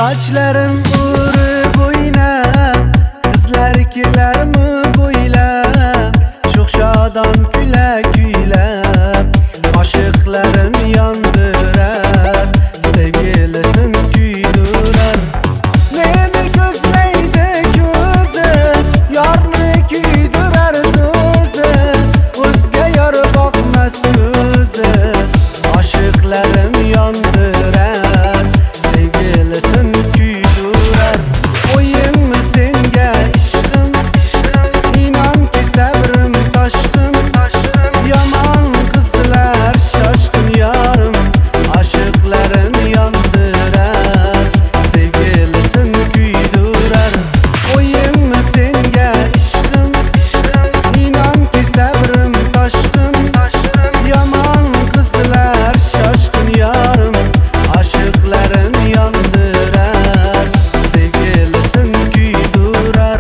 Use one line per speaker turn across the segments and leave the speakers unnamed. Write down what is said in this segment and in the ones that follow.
Saçlarım urib o'ynab, qizlar kelarmi bo'ylab, sho'xshodon kuylab, oshiqlarim yondirar, sevgilisin kuydirar. Meni ko'zlaydi ko'zi, yorni kuydirar so'zi, o'zga yor boqmas o'zi, oshiqlarim yondirar, sevgilisin kuydirar. O'yinmi senga ishqim, inonki sabrim toshqin, yomon qizlar shoshqin yorim, oshiqlarim yondirar, sevgilisin kuydirar. O'yinmi senga ishqim, inonki sabrim toshqin, yomon qizlar shoshqin yorim, oshiqlarim yondirar, sevgilisin kuydirar.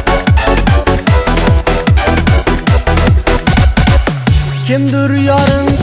Kimdir yarın